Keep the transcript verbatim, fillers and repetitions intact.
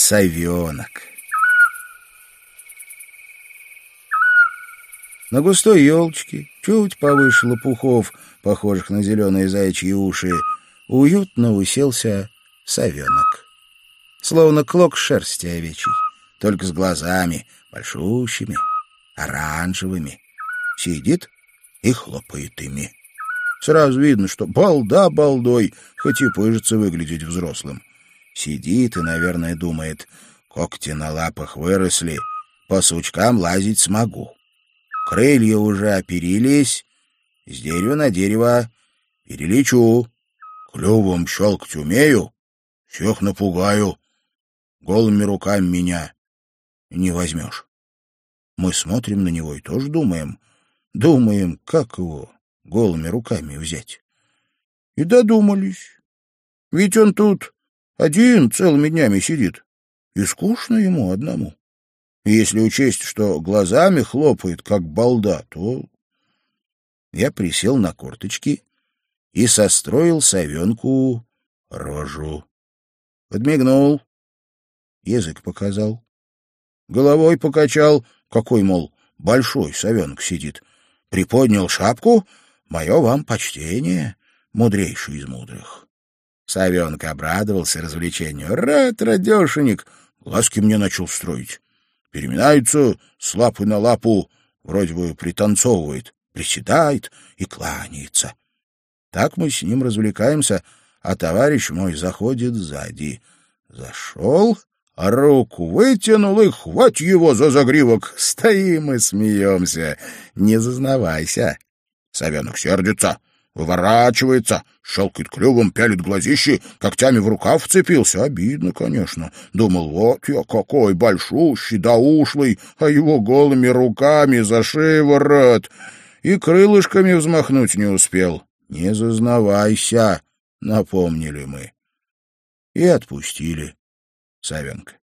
совенок. На густой елочке, чуть повыше лопухов, похожих на зеленые заячьи уши, уютно уселся совенок. Словно клок шерсти овечьей, только с глазами большущими, оранжевыми. Сидит и хлопает ими. Сразу видно, что балда балдой, хоть и пыжится выглядеть взрослым. Сидит и, наверное, думает: когти на лапах выросли, по сучкам лазить смогу. Крылья уже оперились, с дерева на дерево перелечу. Клювом щелкать умею, всех напугаю. Голыми руками меня не возьмешь. Мы смотрим на него и тоже думаем, думаем, как его голыми руками взять. И додумались. Ведь он тут один целыми днями сидит, и скучно ему одному. И если учесть, что глазами хлопает, как балда, то я присел на корточки и состроил совенку рожу. Подмигнул, язык показал, головой покачал, какой, мол, большой совенок сидит. Приподнял шапку: мое вам почтение, мудрейший из мудрых. Совенок обрадовался развлечению. Рад, радешенек, глазки мне начал строить. Переминается с лапы на лапу, вроде бы пританцовывает, приседает и кланяется. Так мы с ним развлекаемся, а товарищ мой заходит сзади. Зашел, руку вытянул и хвать его за загривок. Стоим и смеемся. Не зазнавайся. Совенок сердится, выворачивается, щелкает клювом, пялит глазищи, когтями в рукав вцепился. Обидно, конечно. Думал, вот я какой большущий да ушлый, а его голыми руками за шиворот. И крылышками взмахнуть не успел. Не зазнавайся, напомнили мы. И отпустили совенка.